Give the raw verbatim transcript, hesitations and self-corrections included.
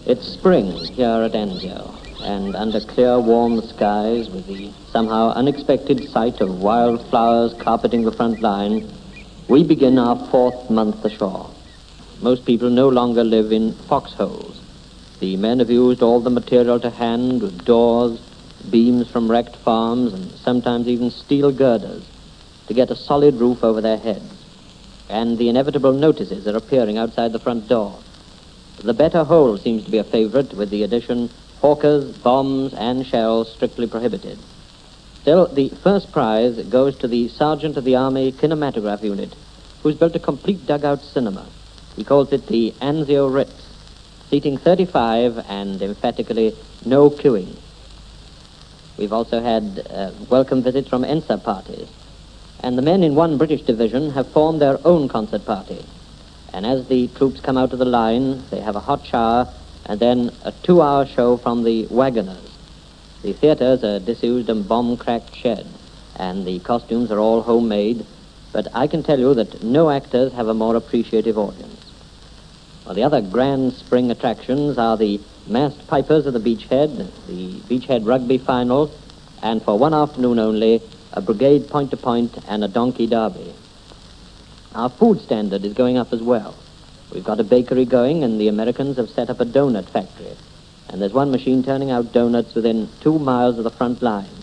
It's spring here at Anzio, and under clear, warm skies, with the somehow unexpected sight of wild flowers carpeting the front line, we begin our fourth month ashore. Most people no longer live in foxholes. The men have used all the material to hand, with doors, beams from wrecked farms, and sometimes even steel girders, to get a solid roof over their heads. And the inevitable notices are appearing outside the front door. The better hole seems to be a favorite, with the addition hawkers, bombs, and shells strictly prohibited. Still, the first prize goes to the Sergeant of the Army Kinematograph Unit, who's built a complete dugout cinema. He calls it the Anzio Ritz, seating thirty-five and, emphatically, no queuing. We've also had uh, welcome visits from Ensa parties, and the men in one British division have formed their own concert party. And as the troops come out of the line, they have a hot shower and then a two-hour show from the Wagoners. The theaters are disused and bomb-cracked shed, and the costumes are all homemade, but I can tell you that no actors have a more appreciative audience. Well, the other grand spring attractions are the masked pipers of the Beachhead, the Beachhead Rugby Final, and for one afternoon only, a brigade point-to-point and a donkey derby. Our food standard is going up as well. We've got a bakery going, and the Americans have set up a donut factory. And there's one machine turning out donuts within two miles of the front line.